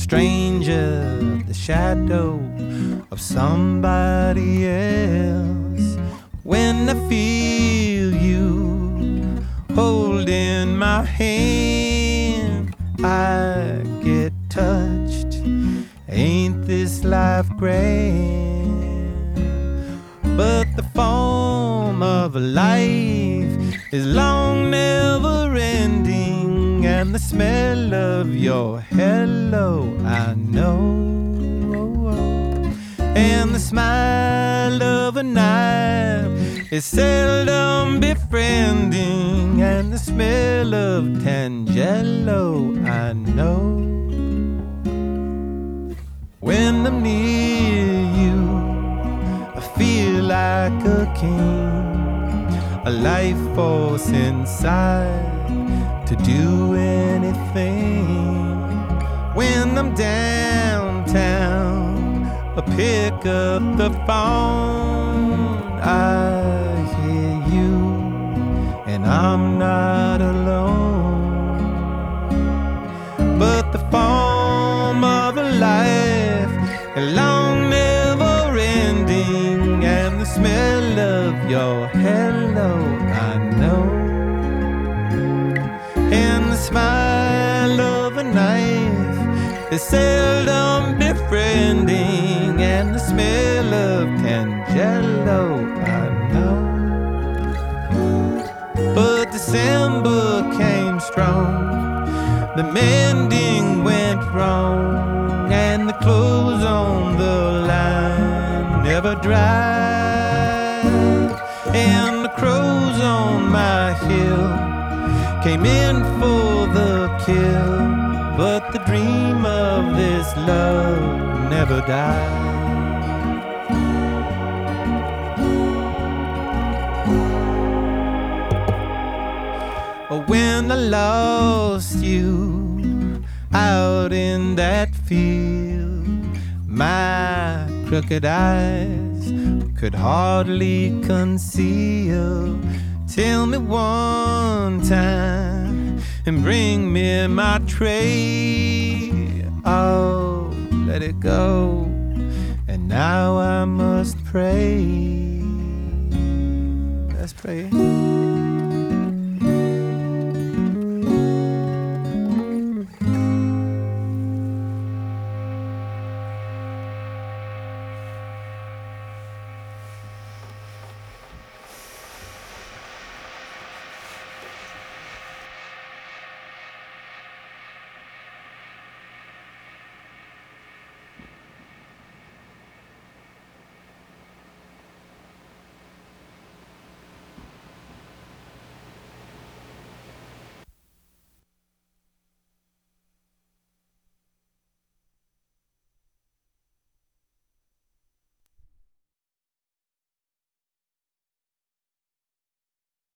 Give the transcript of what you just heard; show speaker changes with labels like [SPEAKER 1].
[SPEAKER 1] stranger, the shadow of somebody else. When I feel you holding my hand, I get touched. Ain't this life grand? But the form of life is long, never ending, and the smell of your hello I know, and the smile of a knife is seldom befriending, and the smell of Tangelo I know. When I'm near you, I feel like a king, a life force inside to do anything. When I'm downtown, I pick up the phone, I hear you, and I'm not alone. But the form of a life, a long, never ending, and the smell of your hello I know, and the smile of a knife is seldom befriending, and the smell of Tangelo I know. But December came strong, the mending went wrong, and the clothes on the line never dried, and the crows on my hill came in for the kill, but the dream of this love never died. When I lost you out in that field, my crooked eyes could hardly conceal. Tell me one time and bring me my tray. Oh, let it go, and now I must pray. Let's pray.